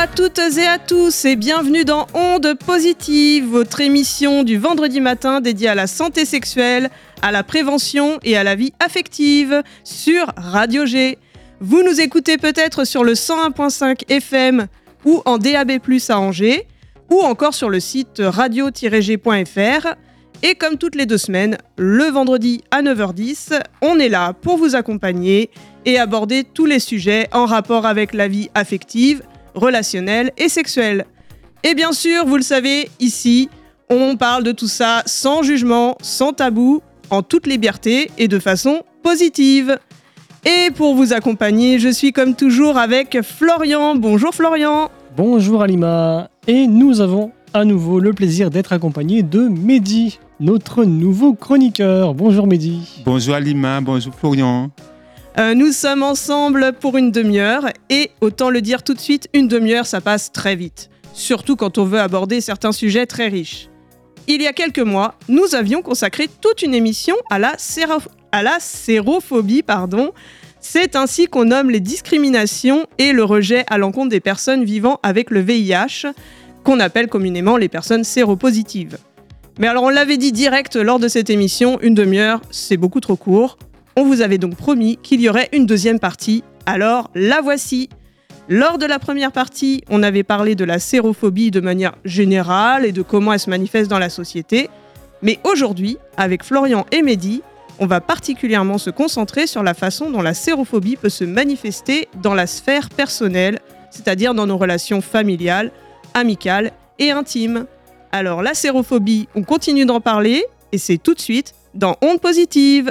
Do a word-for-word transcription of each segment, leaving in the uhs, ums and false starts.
à toutes et à tous et bienvenue dans Ondes Positives, votre émission du vendredi matin dédiée à la santé sexuelle, à la prévention et à la vie affective sur Radio G. Vous nous écoutez peut-être sur le cent un virgule cinq F M ou en D A B plus, à Angers, ou encore sur le site radio tiret g point f r. Et comme toutes les deux semaines, le vendredi à neuf heures dix, on est là pour vous accompagner et aborder tous les sujets en rapport avec la vie affective, relationnelle et sexuelle. Et bien sûr, vous le savez, ici, on parle de tout ça sans jugement, sans tabou, en toute liberté et de façon positive. Et pour vous accompagner, je suis comme toujours avec Florian. Bonjour Florian. Bonjour Alima. Et nous avons à nouveau le plaisir d'être accompagné de Mehdi, notre nouveau chroniqueur. Bonjour Mehdi. Bonjour Alima, bonjour Florian. Euh, nous sommes ensemble pour une demi-heure et autant le dire tout de suite, une demi-heure ça passe très vite. Surtout quand on veut aborder certains sujets très riches. Il y a quelques mois, nous avions consacré toute une émission à la, séro- à la sérophobie. Pardon. C'est ainsi qu'on nomme les discriminations et le rejet à l'encontre des personnes vivant avec le V I H, qu'on appelle communément les personnes séropositives. Mais alors on l'avait dit direct lors de cette émission, une demi-heure, c'est beaucoup trop court. On vous avait donc promis qu'il y aurait une deuxième partie, alors la voici. Lors de la première partie, on avait parlé de la sérophobie de manière générale et de comment elle se manifeste dans la société. Mais aujourd'hui, avec Florian et Mehdi, on va particulièrement se concentrer sur la façon dont la sérophobie peut se manifester dans la sphère personnelle, c'est-à-dire dans nos relations familiales, amicales et intimes. Alors la sérophobie, on continue d'en parler et c'est tout de suite dans Ondes Positives.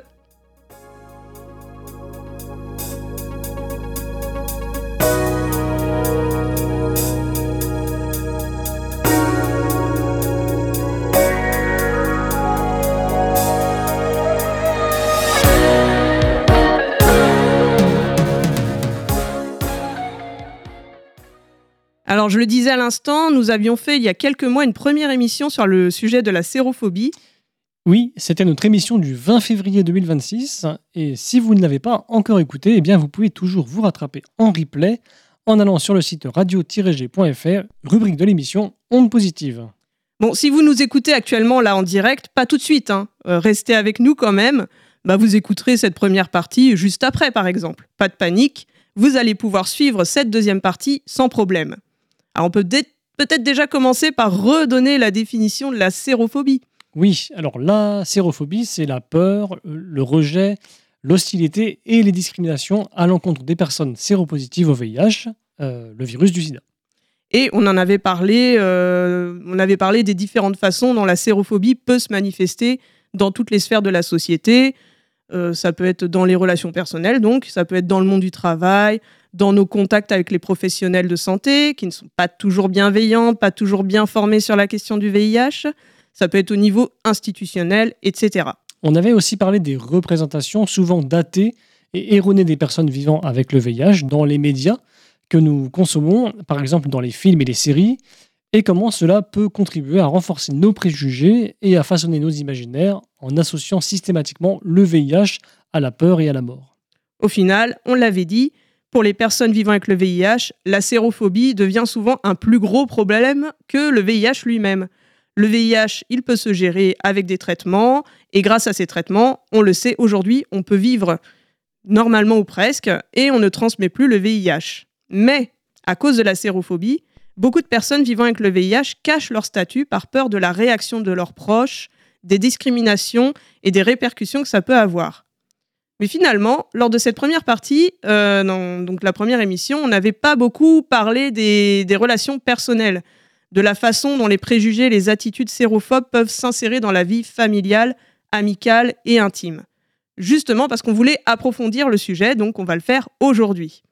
Alors, je le disais à l'instant, nous avions fait il y a quelques mois une première émission sur le sujet de la sérophobie. Oui, c'était notre émission du vingt février deux mille vingt-six. Et si vous ne l'avez pas encore écoutée, eh bien vous pouvez toujours vous rattraper en replay en allant sur le site radio tiret g point f r, rubrique de l'émission Ondes Positives. Bon, si vous nous écoutez actuellement là en direct, pas tout de suite, hein, euh, restez avec nous quand même. Bah, vous écouterez cette première partie juste après, par exemple. Pas de panique, vous allez pouvoir suivre cette deuxième partie sans problème. Alors on peut dé- peut-être déjà commencer par redonner la définition de la sérophobie. Oui, alors la sérophobie, c'est la peur, le rejet, l'hostilité et les discriminations à l'encontre des personnes séropositives au V I H, euh, le virus du sida. Et on en avait parlé, euh, on avait parlé des différentes façons dont la sérophobie peut se manifester dans toutes les sphères de la société. Euh, ça peut être dans les relations personnelles, donc ça peut être dans le monde du travail, dans nos contacts avec les professionnels de santé, qui ne sont pas toujours bienveillants, pas toujours bien formés sur la question du V I H. Ça peut être au niveau institutionnel, et cetera. On avait aussi parlé des représentations souvent datées et erronées des personnes vivant avec le V I H dans les médias que nous consommons, par exemple dans les films et les séries, et comment cela peut contribuer à renforcer nos préjugés et à façonner nos imaginaires en associant systématiquement le V I H à la peur et à la mort. Au final, on l'avait dit, pour les personnes vivant avec le V I H, la sérophobie devient souvent un plus gros problème que le V I H lui-même. Le V I H, il peut se gérer avec des traitements, et grâce à ces traitements, on le sait aujourd'hui, on peut vivre normalement ou presque, et on ne transmet plus le V I H. Mais, à cause de la sérophobie, beaucoup de personnes vivant avec le V I H cachent leur statut par peur de la réaction de leurs proches, des discriminations et des répercussions que ça peut avoir. Mais finalement, lors de cette première partie, euh, non, donc la première émission, on n'avait pas beaucoup parlé des, des relations personnelles, de la façon dont les préjugés et les attitudes sérophobes peuvent s'insérer dans la vie familiale, amicale et intime. Justement parce qu'on voulait approfondir le sujet, donc on va le faire aujourd'hui.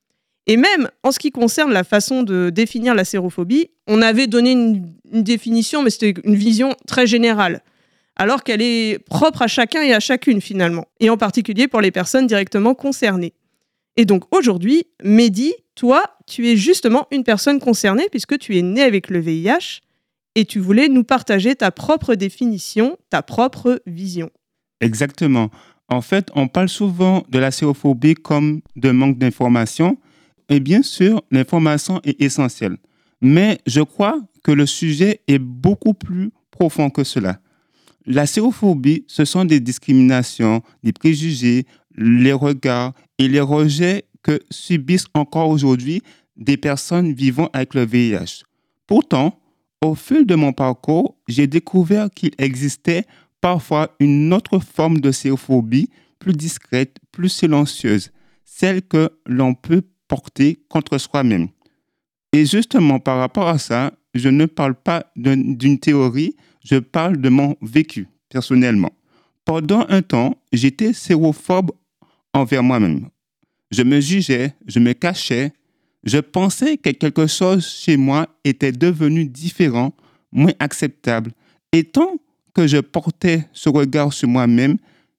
Et même en ce qui concerne la façon de définir la sérophobie, on avait donné une, une définition, mais c'était une vision très générale, alors qu'elle est propre à chacun et à chacune finalement, et en particulier pour les personnes directement concernées. Et donc aujourd'hui, Mehdi, toi, tu es justement une personne concernée puisque tu es né avec le V I H et tu voulais nous partager ta propre définition, ta propre vision. Exactement. En fait, on parle souvent de la sérophobie comme de manque d'information. et bien sûr, l'information est essentielle. Mais je crois que le sujet est beaucoup plus profond que cela. La sérophobie, ce sont des discriminations, des préjugés, les regards et les rejets que subissent encore aujourd'hui des personnes vivant avec le V I H. Pourtant, au fil de mon parcours, j'ai découvert qu'il existait parfois une autre forme de sérophobie plus discrète, plus silencieuse, celle que l'on peut porter contre soi-même. Et justement, par rapport à ça, je ne parle pas d'une, d'une théorie, je parle de mon vécu, personnellement. Pendant un temps, j'étais sérophobe envers moi-même. Je me jugeais, je me cachais, je pensais que quelque chose chez moi était devenu différent, moins acceptable. Et tant que je portais ce regard sur moi-même,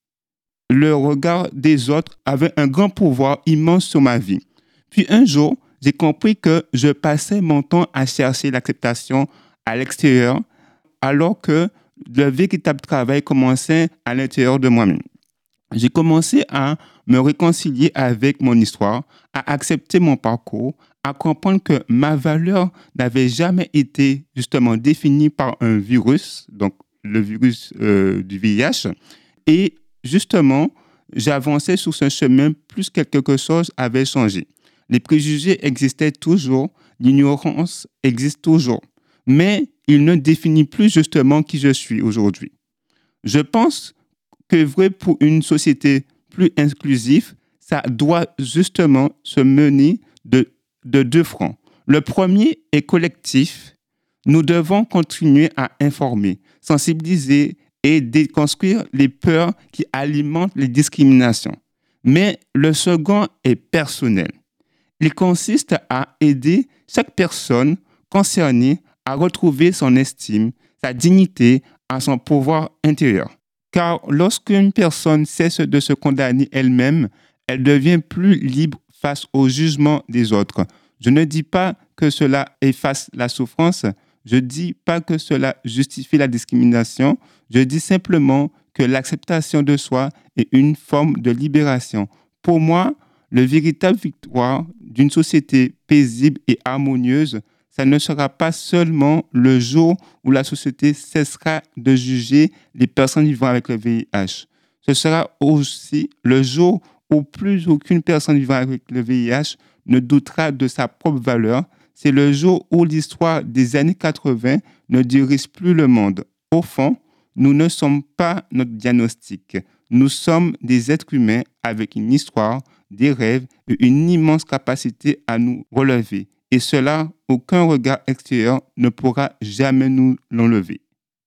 le regard des autres avait un grand pouvoir immense sur ma vie. Puis un jour, j'ai compris que je passais mon temps à chercher l'acceptation à l'extérieur, alors que le véritable travail commençait à l'intérieur de moi-même. J'ai commencé à me réconcilier avec mon histoire, à accepter mon parcours, à comprendre que ma valeur n'avait jamais été justement définie par un virus, donc le virus euh, du V I H. Et justement, j'avançais sur ce chemin plus que quelque chose avait changé. Les préjugés existaient toujours, l'ignorance existe toujours, mais il ne définit plus justement qui je suis aujourd'hui. Je pense que vrai pour une société plus inclusive, ça doit justement se mener de, de deux fronts. Le premier est collectif. Nous devons continuer à informer, sensibiliser et déconstruire les peurs qui alimentent les discriminations. Mais le second est personnel. Il consiste à aider chaque personne concernée à retrouver son estime, sa dignité, à son pouvoir intérieur. Car lorsqu'une personne cesse de se condamner elle-même, elle devient plus libre face au jugement des autres. Je ne dis pas que cela efface la souffrance, je ne dis pas que cela justifie la discrimination, je dis simplement que l'acceptation de soi est une forme de libération. Pour moi, le véritable victoire d'une société paisible et harmonieuse, ça ne sera pas seulement le jour où la société cessera de juger les personnes vivant avec le V I H. Ce sera aussi le jour où plus aucune personne vivant avec le V I H ne doutera de sa propre valeur. C'est le jour où l'histoire des années quatre-vingts ne dirige plus le monde. Au fond, nous ne sommes pas notre diagnostic. Nous sommes des êtres humains avec une histoire, des rêves et une immense capacité à nous relever. Et cela, aucun regard extérieur ne pourra jamais nous l'enlever.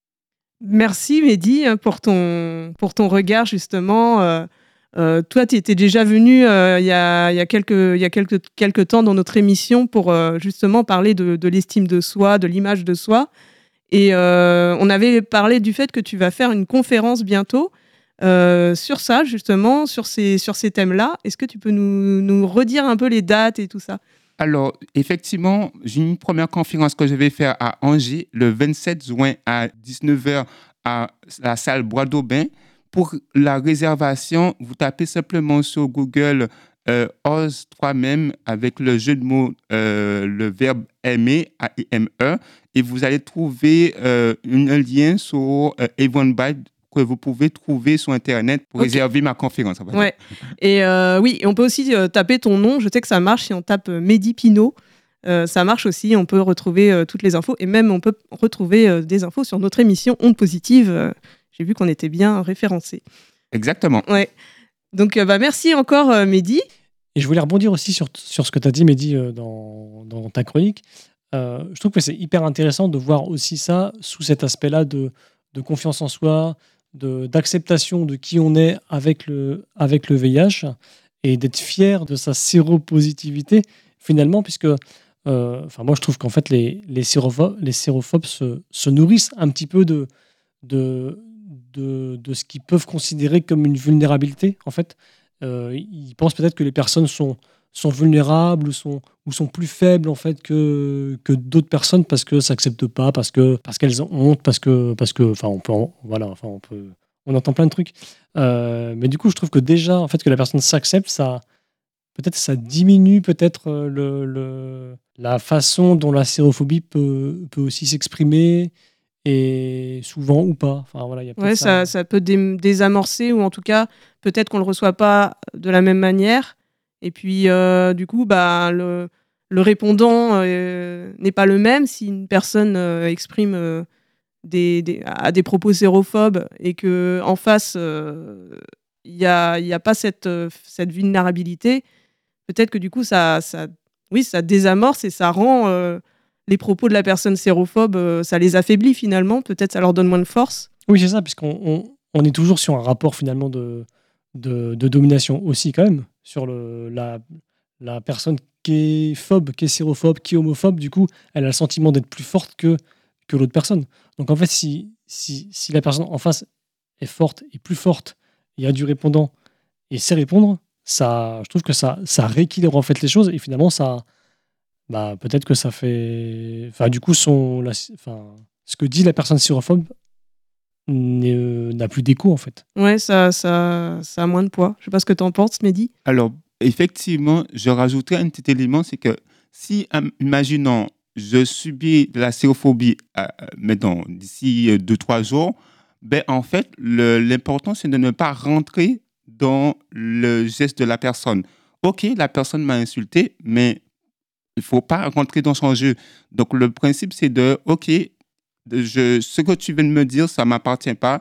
Merci Mehdi pour ton, pour ton regard justement. Euh, euh, toi, tu étais déjà venu euh, il y a, il y a, quelques, il y a quelques, quelques temps dans notre émission pour euh, justement parler de, de l'estime de soi, de l'image de soi. Et euh, on avait parlé du fait que tu vas faire une conférence bientôt euh, sur ça, justement, sur ces, sur ces thèmes-là. Est-ce que tu peux nous, nous redire un peu les dates et tout ça ? Alors, effectivement, j'ai une première conférence que je vais faire à Angers le vingt-sept juin à dix-neuf heures à la salle Bois d'Aubin. Pour la réservation, vous tapez simplement sur Google euh, Ose toi-même avec le jeu de mots, euh, le verbe aimer, A I M E, et vous allez trouver euh, un lien sur euh, Eventbrite que vous pouvez trouver sur Internet pour okay. réserver ma conférence. Ouais. Et euh, oui, on peut aussi euh, taper ton nom. Je sais que ça marche si on tape euh, Mehdi Pinot. Euh, ça marche aussi. On peut retrouver euh, toutes les infos et même on peut retrouver euh, des infos sur notre émission Ondes Positives. Euh, j'ai vu qu'on était bien référencés. Exactement. Ouais. Donc, euh, bah, merci encore, euh, Mehdi. Et je voulais rebondir aussi sur, sur ce que tu as dit, Mehdi, euh, dans, dans ta chronique. Euh, je trouve que c'est hyper intéressant de voir aussi ça sous cet aspect-là de, de confiance en soi, de, d'acceptation de qui on est avec le, avec le V I H et d'être fier de sa séropositivité finalement, puisque euh, enfin, moi je trouve qu'en fait les, les, sérophobes, les sérophobes se, se nourrissent un petit peu de, de, de, de ce qu'ils peuvent considérer comme une vulnérabilité en fait. Euh, ils pensent peut-être que les personnes sont, sont vulnérables ou sont, ou sont plus faibles en fait que, que d'autres personnes parce que ça s'accepte pas, parce que parce qu'elles ont honte, parce que parce que enfin on peut voilà enfin on peut on entend plein de trucs. Euh, mais du coup je trouve que déjà en fait que la personne s'accepte, ça peut-être ça diminue peut-être euh, le, le- la façon dont la sérophobie peut, peut aussi s'exprimer, et souvent ou pas. Enfin, voilà, il y a peut-être Ouais, ça. ça, ça peut dé- désamorcer, ou en tout cas, peut-être qu'on le reçoit pas de la même manière. Et puis, euh, du coup, bah, le, le répondant euh, n'est pas le même si une personne euh, exprime euh, des, des, a des propos sérophobes et que en face, euh, il n'y a, il y a pas cette, euh, cette vulnérabilité. Peut-être que du coup, ça, ça, oui, ça désamorce et ça rend euh, les propos de la personne sérophobe, euh, ça les affaiblit finalement. Peut-être ça leur donne moins de force. Oui, c'est ça, puisqu'on on, on est toujours sur un rapport finalement de, de, de domination aussi quand même, sur le, la, la personne qui est phobe, qui est sérophobe, qui est homophobe, du coup, elle a le sentiment d'être plus forte que, que l'autre personne. Donc en fait, si, si, si la personne en face est forte et plus forte, il y a du répondant et sait répondre, ça, je trouve que ça, ça rééquilibre en fait les choses, et finalement, ça, bah, peut-être que ça fait... Enfin, du coup, son, la- enfin, ce que dit la personne sérophobe n'est- n'a plus d'écho en fait. Ouais, ça, ça, ça a moins de poids. Je sais pas ce que tu en penses, Mehdi. Alors, effectivement, je rajouterais un petit élément, c'est que si, im- imaginons, je subis de la sérophobie, euh, euh, mettons, d'ici euh, deux, trois jours, ben, en fait, le- l'important, c'est de ne pas rentrer dans le geste de la personne. OK, la personne m'a insulté, mais il ne faut pas rentrer dans son jeu. Donc, le principe, c'est de, OK, de- je, ce que tu viens de me dire, ça ne m'appartient pas.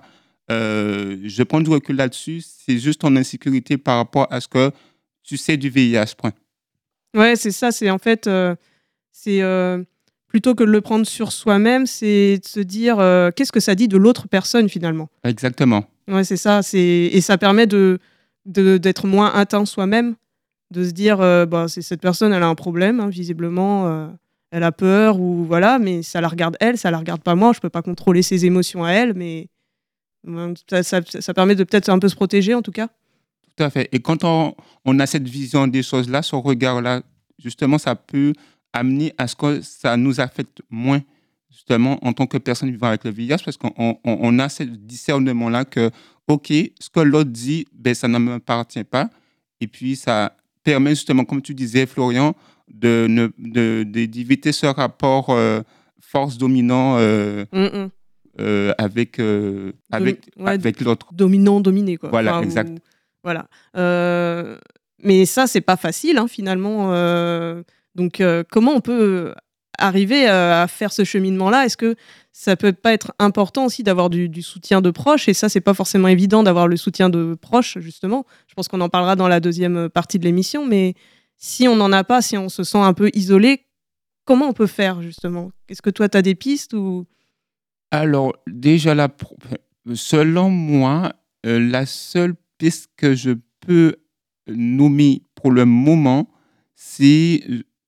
Euh, je prends du recul là-dessus. C'est juste ton insécurité par rapport à ce que tu sais du V I H, point. Ouais, c'est ça. C'est en fait, euh, c'est euh, plutôt que de le prendre sur soi-même, c'est de se dire euh, qu'est-ce que ça dit de l'autre personne finalement. Exactement. Ouais, c'est ça. C'est et ça permet de de- d'être moins atteint soi-même, de se dire euh, bah c'est cette personne, elle a un problème hein, visiblement, euh, elle a peur ou voilà, mais ça la regarde elle, ça la regarde pas moi. Je peux pas contrôler ses émotions à elle, mais euh, ça, ça, ça permet de peut-être un peu se protéger en tout cas. Tout à fait. Et quand on, on a cette vision des choses-là, ce regard-là, justement, ça peut amener à ce que ça nous affecte moins, justement, en tant que personne vivant avec le V I H, parce qu'on on, on a ce discernement-là que, OK, ce que l'autre dit, ben, ça ne m'appartient pas. Et puis, ça permet justement, comme tu disais, Florian, de, ne, de, de- d'éviter ce rapport euh, force-dominant euh, Mm, mm. euh, avec, euh, Domi- avec, ouais, avec l'autre. dominant, dominé, quoi. Voilà, Enfin, exact. ou- voilà. Euh, mais ça, c'est pas facile, hein, finalement. Euh, donc, euh, comment on peut arriver à, à faire ce cheminement-là? Est-ce que ça peut pas être important aussi d'avoir du, du soutien de proches? Et ça, c'est pas forcément évident d'avoir le soutien de proches, justement. Je pense qu'on en parlera dans la deuxième partie de l'émission. Mais si on n'en a pas, si on se sent un peu isolé, comment on peut faire, justement? Est-ce que toi, tu as des pistes ou... Alors, déjà, la pro- selon moi, euh, la seule piste que je peux nommer pour le moment, c'est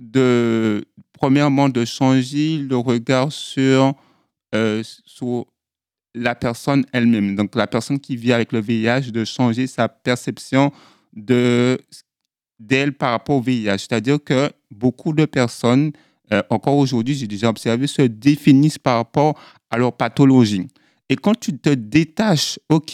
de, premièrement, de changer le regard sur, euh, sur la personne elle-même. Donc, la personne qui vit avec le V I H, de changer sa perception de, d'elle par rapport au V I H. C'est-à-dire que beaucoup de personnes, euh, encore aujourd'hui, j'ai déjà observé, se définissent par rapport à leur pathologie. Et quand tu te détaches, OK,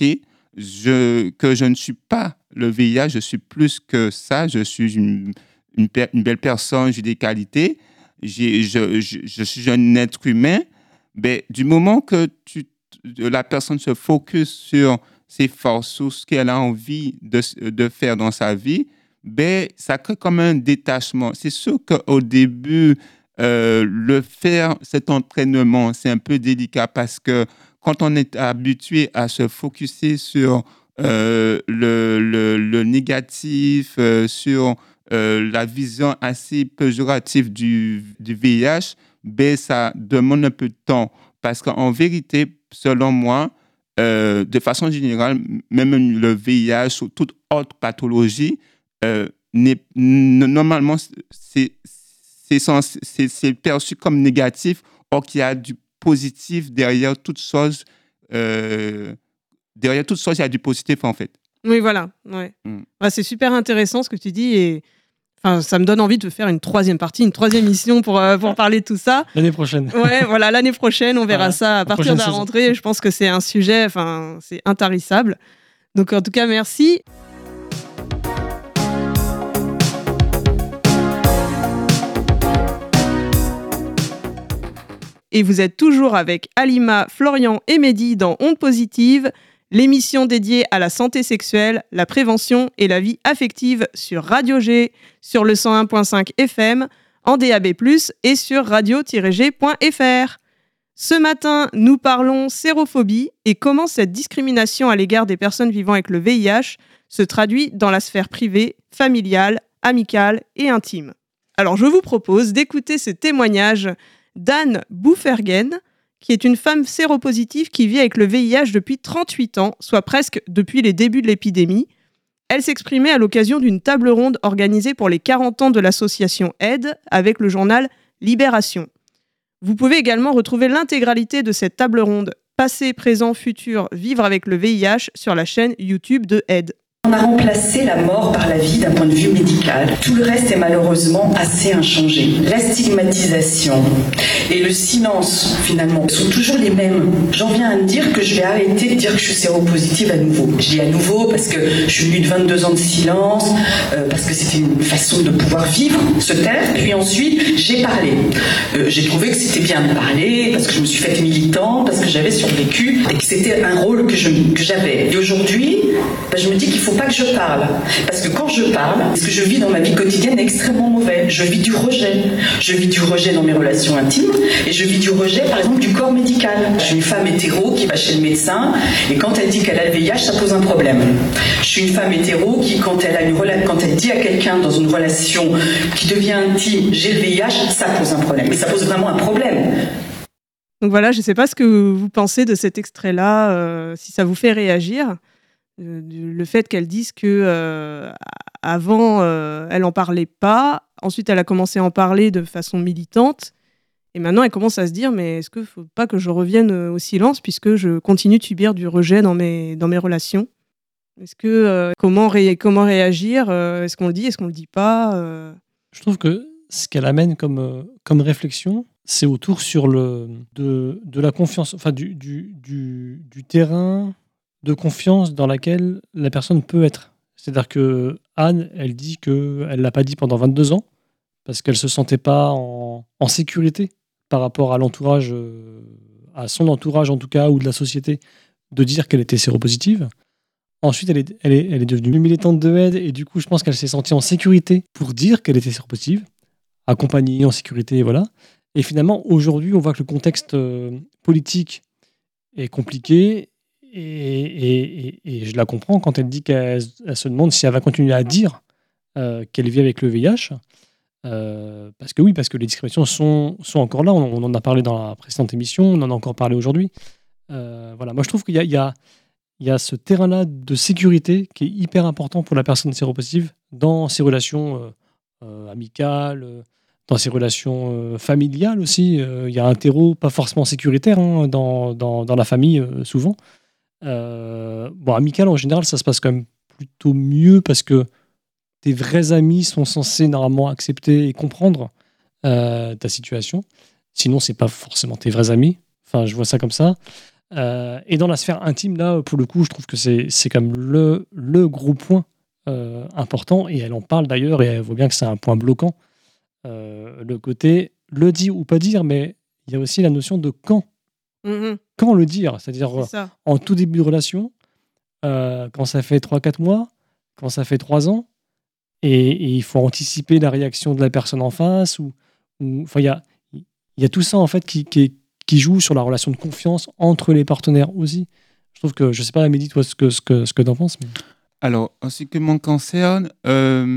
je, que je ne suis pas le V I H, je suis plus que ça, je suis une, une, pe- une belle personne, j'ai des qualités, j'ai, je, je, je suis un être humain, ben, du moment que tu, la personne se focus sur ses forces, sur ce qu'elle a envie de, de faire dans sa vie, ben, ça crée comme un détachement. C'est sûr qu'au début, euh, le faire, cet entraînement, c'est un peu délicat parce que quand on est habitué à se focuser sur euh, le, le, le négatif, euh, sur euh, la vision assez péjorative du, du V I H, ben, ça demande un peu de temps. Parce qu'en vérité, selon moi, euh, de façon générale, même le V I H ou toute autre pathologie, euh, n'est- n- normalement, c'est c'est sens- c'est- c'est perçu comme négatif, or qu'il y a du positif derrière toute chose. euh, derrière toute chose, il y a du positif, en fait. Oui, voilà. Ouais. Mm. Ouais, c'est super intéressant ce que tu dis et enfin, ça me donne envie de faire une troisième partie, une troisième émission pour, euh, pour parler de tout ça. L'année prochaine. Ouais, voilà, l'année prochaine, on verra Voilà, ça à la partir de la prochaine saison. rentrée. Je pense que c'est un sujet, enfin, c'est intarissable. Donc, en tout cas, merci. et vous êtes toujours avec Alima, Florian et Mehdi dans Ondes Positives, l'émission dédiée à la santé sexuelle, la prévention et la vie affective sur Radio G, sur le cent un virgule cinq F M, en D A B plus, et sur radio tiret g point f r. Ce matin, nous parlons sérophobie et comment cette discrimination à l'égard des personnes vivant avec le V I H se traduit dans la sphère privée, familiale, amicale et intime. Alors je vous propose d'écouter ce témoignage d'Anne Bouffergen, qui est une femme séropositive qui vit avec le V I H depuis trente-huit ans, soit presque depuis les débuts de l'épidémie. Elle s'exprimait à l'occasion d'une table ronde organisée pour les quarante ans de l'association Aide avec le journal Libération. Vous pouvez également retrouver l'intégralité de cette table ronde Passé, présent, futur, vivre avec le V I H sur la chaîne YouTube de Aide. On a remplacé la mort par la vie d'un point de vue médical. Tout le reste est malheureusement assez inchangé. La stigmatisation et le silence, finalement, sont toujours les mêmes. J'en viens à me dire que je vais arrêter de dire que je suis séropositive à nouveau. Je dis à nouveau parce que je suis venue de vingt-deux ans de silence, euh, parce que c'était une façon de pouvoir vivre, se taire. Puis ensuite, j'ai parlé. Euh, j'ai trouvé que c'était bien de parler, parce que je me suis faite militante, parce que j'avais survécu, et que c'était un rôle que, je, que j'avais. Et aujourd'hui, ben, je me dis qu'il faut pas que je parle. Parce que quand je parle, ce que je vis dans ma vie quotidienne est extrêmement mauvais. Je vis du rejet. Je vis du rejet dans mes relations intimes et je vis du rejet, par exemple, du corps médical. Je suis une femme hétéro qui va chez le médecin et quand elle dit qu'elle a le V I H, ça pose un problème. Je suis une femme hétéro qui, quand elle, a une rela- quand elle dit à quelqu'un dans une relation qui devient intime, j'ai le V I H, ça pose un problème. Et ça pose vraiment un problème. Donc voilà, je ne sais pas ce que vous pensez de cet extrait-là, euh, si ça vous fait réagir. Euh, le fait qu'elle dise que euh, avant euh, elle en parlait pas, ensuite elle a commencé à en parler de façon militante, et maintenant elle commence à se dire mais est-ce qu'il ne faut pas que je revienne au silence puisque je continue de subir du rejet dans mes, dans mes relations. Est-ce que, euh, comment, ré- comment réagir, euh, est-ce qu'on le dit, est-ce qu'on le dit pas euh... Je trouve que ce qu'elle amène comme, euh, comme réflexion, c'est autour sur le, de, de la confiance, enfin du, du, du, du terrain de confiance dans laquelle la personne peut être. C'est-à-dire que Anne, elle dit qu'elle ne l'a pas dit pendant vingt-deux ans parce qu'elle ne se sentait pas en, en sécurité par rapport à l'entourage, euh, à son entourage en tout cas, ou de la société, de dire qu'elle était séropositive. Ensuite, elle est, elle est, elle est devenue militante de Aide et du coup, je pense qu'elle s'est sentie en sécurité pour dire qu'elle était séropositive, accompagnée en sécurité, voilà. Et finalement, aujourd'hui, on voit que le contexte euh, politique est compliqué. Et, et, et, et je la comprends quand elle dit qu'elle elle se demande si elle va continuer à dire euh, qu'elle vit avec le V I H. Euh, parce que oui, parce que les discriminations sont, sont encore là. On, on en a parlé dans la précédente émission, on en a encore parlé aujourd'hui. Euh, voilà. Moi, je trouve qu'il y a, il y a, il y a ce terrain-là de sécurité qui est hyper important pour la personne séropositive dans ses relations euh, euh, amicales, euh, dans ses relations euh, familiales aussi. Euh, il y a un terreau pas forcément sécuritaire hein, dans, dans, dans la famille, euh, souvent. Euh, bon, amical en général, ça se passe quand même plutôt mieux parce que tes vrais amis sont censés normalement accepter et comprendre euh, ta situation. Sinon, c'est pas forcément tes vrais amis. Enfin, je vois ça comme ça. Euh, et dans la sphère intime, là, pour le coup, je trouve que c'est, c'est quand même le, le gros point euh, important. Et elle en parle d'ailleurs et elle voit bien que c'est un point bloquant. Euh, le côté le dire ou pas dire, mais il y a aussi la notion de quand. Mmh. Quand le dire, c'est-à-dire C'est ça. en tout début de relation, euh, quand ça fait trois quatre mois, quand ça fait trois ans, et, et il faut anticiper la réaction de la personne en face. Ou, ou, enfin, il y a, il y a tout ça en fait qui, qui, qui joue sur la relation de confiance entre les partenaires aussi. Je trouve que, je sais pas, Amélie, toi, ce que, ce que, ce que tu en penses. Mais... Alors, en ce qui me concerne, euh,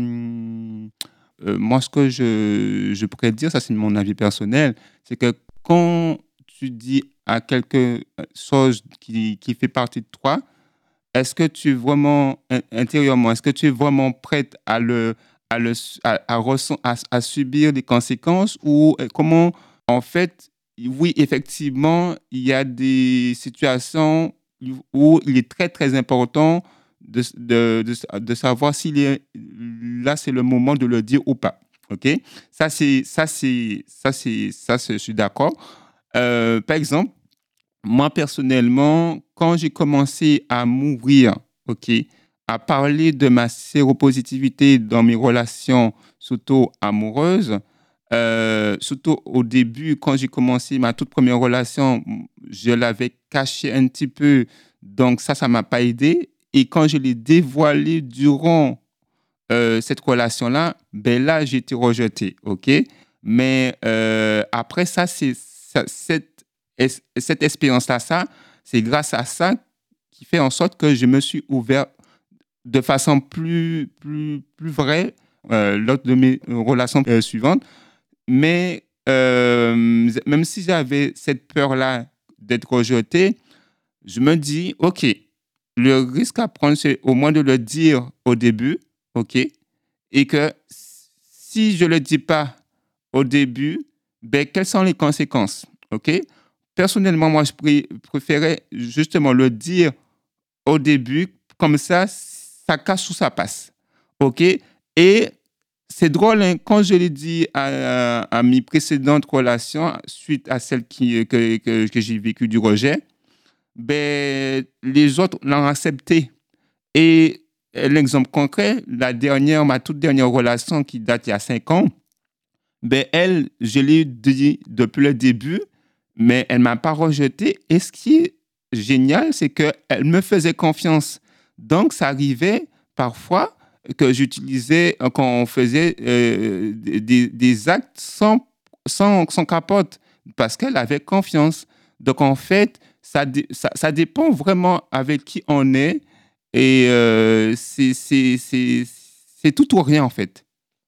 euh, moi, ce que je, je pourrais dire, ça c'est mon avis personnel, c'est que quand tu dis à quelque chose qui, qui fait partie de toi, est-ce que tu es vraiment, intérieurement, est-ce que tu es vraiment prête à, le, à, le, à, à, ressent, à, à subir les conséquences ou comment, en fait, oui, effectivement, il y a des situations où il est très, très important de, de, de, de savoir s'il est, là, c'est le moment de le dire ou pas. OK? Ça, c'est, ça, c'est, ça, c'est, ça, c'est, je suis d'accord. Euh, par exemple, moi, personnellement, quand j'ai commencé à m'ouvrir, OK, à parler de ma séropositivité dans mes relations, surtout amoureuses, euh, surtout au début, quand j'ai commencé ma toute première relation, je l'avais caché un petit peu, donc ça, ça m'a pas aidé. Et quand je l'ai dévoilé durant euh, cette relation-là, ben là, j'ai été rejeté, ok? Mais euh, après ça, c'est ça, cette, es- cette expérience-là, ça, c'est grâce à ça qui fait en sorte que je me suis ouvert de façon plus, plus, plus vraie euh, lors de mes relations euh, suivantes. Mais euh, même si j'avais cette peur-là d'être rejeté, je me dis, OK, le risque à prendre, c'est au moins de le dire au début, OK, et que si je ne le dis pas au début, ben, quelles sont les conséquences, OK? Personnellement, moi, je pr- préférais justement le dire au début, comme ça, ça casse sous sa passe, OK? Et c'est drôle, hein, quand je l'ai dit à, à mes précédentes relations, suite à celle qui, que, que, que j'ai vécu du rejet, ben, les autres l'ont accepté. Et l'exemple concret, la dernière, ma toute dernière relation qui date il y a cinq ans, ben, elle, je l'ai dit depuis le début, mais elle ne m'a pas rejeté. Et ce qui est génial, c'est qu'elle me faisait confiance. Donc, ça arrivait parfois que j'utilisais, euh, quand on faisait euh, des, des actes sans, sans, sans capote, parce qu'elle avait confiance. Donc, en fait, ça, dé- ça, ça dépend vraiment avec qui on est. Et euh, c'est, c'est, c'est, c'est tout ou rien, en fait.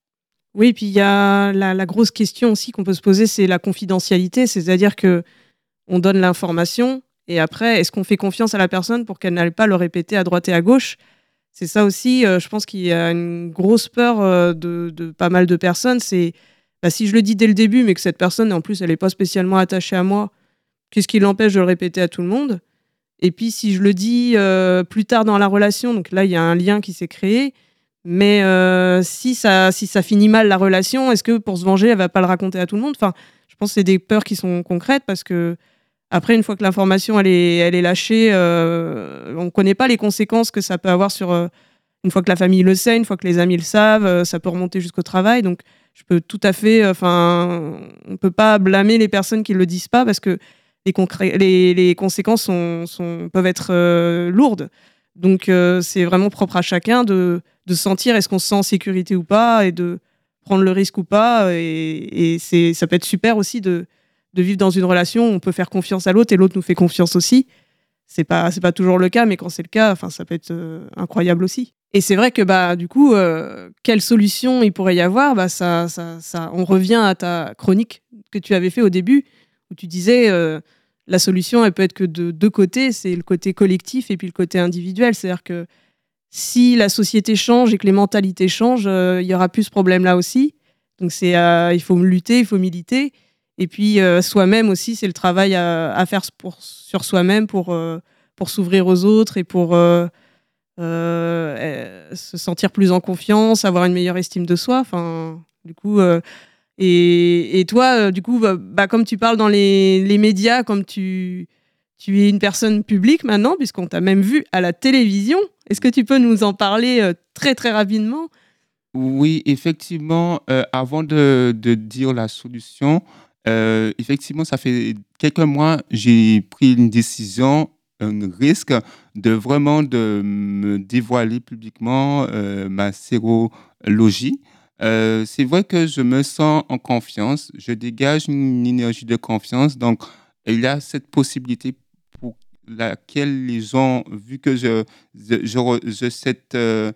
Oui, puis il y a la, la grosse question aussi qu'on peut se poser, c'est la confidentialité, c'est-à-dire que on donne l'information et après, est-ce qu'on fait confiance à la personne pour qu'elle n'aille pas le répéter à droite et à gauche? C'est ça aussi, euh, je pense qu'il y a une grosse peur euh, de, de pas mal de personnes, c'est bah, si je le dis dès le début, mais que cette personne, en plus, elle n'est pas spécialement attachée à moi, qu'est-ce qui l'empêche de le répéter à tout le monde? Et puis si je le dis euh, plus tard dans la relation, donc là, il y a un lien qui s'est créé, mais euh, si, ça, si ça finit mal la relation, est-ce que pour se venger, elle va pas le raconter à tout le monde? Enfin, je pense que c'est des peurs qui sont concrètes parce que après, une fois que l'information elle est, elle est lâchée, euh, on ne connaît pas les conséquences que ça peut avoir sur euh, une fois que la famille le sait, une fois que les amis le savent, euh, ça peut remonter jusqu'au travail. Donc, je peux tout à fait, enfin, on peut pas blâmer les personnes qui le disent pas parce que les, concré- les, les conséquences sont, sont- peuvent être euh, lourdes. Donc, euh, c'est vraiment propre à chacun de, de sentir est-ce qu'on se sent en sécurité ou pas et de prendre le risque ou pas. Et, et c'est, ça peut être super aussi de, de vivre dans une relation où on peut faire confiance à l'autre et l'autre nous fait confiance aussi. C'est pas, c'est pas toujours le cas, mais quand c'est le cas, enfin, ça peut être euh, incroyable aussi. Et c'est vrai que bah, du coup, euh, quelle solution il pourrait y avoir bah, ça, ça, ça, on revient à ta chronique que tu avais fait au début, où tu disais euh, la solution, elle peut être que de deux côtés, c'est le côté collectif et puis le côté individuel. C'est-à-dire que si la société change et que les mentalités changent, euh, il y aura plus ce problème-là aussi. Donc c'est, euh, il faut lutter, il faut militer. Et puis euh, soi-même aussi, c'est le travail à, à faire pour, sur soi-même pour, euh, pour s'ouvrir aux autres et pour euh, euh, euh, se sentir plus en confiance, avoir une meilleure estime de soi. Enfin, du coup, euh, et, et toi, euh, du coup, bah, bah, comme tu parles dans les, les médias, comme tu, tu es une personne publique maintenant, puisqu'on t'a même vu à la télévision, est-ce que tu peux nous en parler euh, très très rapidement? Oui, effectivement, euh, avant de, de dire la solution, euh, effectivement, ça fait quelques mois, j'ai pris une décision, un risque de vraiment de me dévoiler publiquement euh, ma sérologie. Euh, c'est vrai que je me sens en confiance, je dégage une énergie de confiance, donc il y a cette possibilité pour laquelle les gens, vu que je, je, je, re- je cette, euh,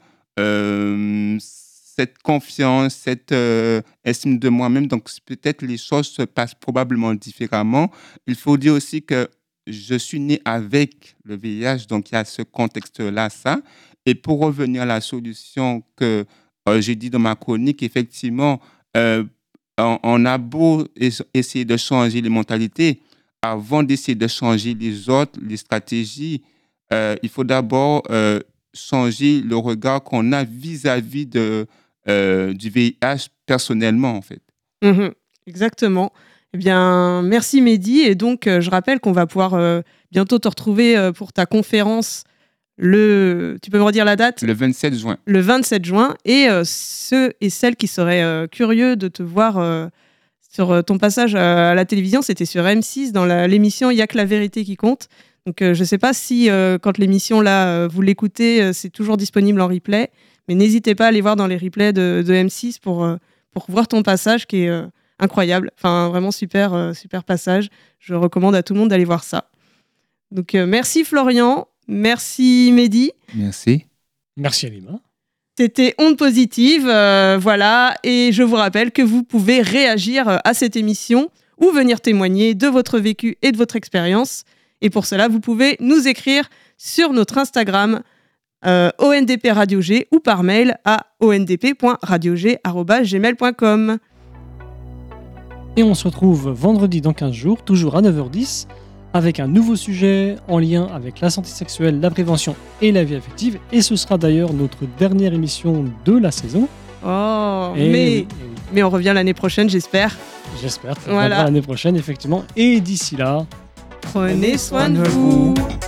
euh, cette confiance, cette euh, estime de moi-même. Donc, c- peut-être les choses se passent probablement différemment. Il faut dire aussi que je suis né avec le V I H, donc il y a ce contexte-là, ça. Et pour revenir à la solution que euh, j'ai dit dans ma chronique, effectivement, euh, on, on a beau es- essayer de changer les mentalités, avant d'essayer de changer les autres, les stratégies, euh, il faut d'abord euh, changer le regard qu'on a vis-à-vis de, euh, du V I H personnellement, en fait. Mhm, exactement. Eh bien, merci Mehdi. Et donc, euh, je rappelle qu'on va pouvoir euh, bientôt te retrouver euh, pour ta conférence le... Tu peux me redire la date? Le vingt-sept juin. Le vingt-sept juin. Et euh, ceux et celles qui seraient euh, curieux de te voir euh, sur euh, ton passage à, à la télévision, c'était sur M six, dans la, l'émission Il y a que la vérité qui compte. Donc, euh, je ne sais pas si, euh, quand l'émission, là, euh, vous l'écoutez, euh, c'est toujours disponible en replay. Mais n'hésitez pas à aller voir dans les replays de, de M six pour, euh, pour voir ton passage qui est euh, incroyable. Enfin, vraiment super, euh, super passage. Je recommande à tout le monde d'aller voir ça. Donc, euh, merci Florian. Merci Mehdi. Merci. Merci Alima. C'était Onde Positive, euh, voilà, et je vous rappelle que vous pouvez réagir à cette émission ou venir témoigner de votre vécu et de votre expérience. Et pour cela, vous pouvez nous écrire sur notre Instagram euh, O N D P Radio G ou par mail à o n d p point radio g arobase gmail point com. Et on se retrouve vendredi dans quinze jours, toujours à neuf heures dix, avec un nouveau sujet en lien avec la santé sexuelle, la prévention et la vie affective. Et ce sera d'ailleurs notre dernière émission de la saison. Oh, Et mais, oui, et oui, mais on revient l'année prochaine, j'espère. j'espère. Voilà. L'année prochaine, effectivement. Et d'ici là, Prenez soin de vous.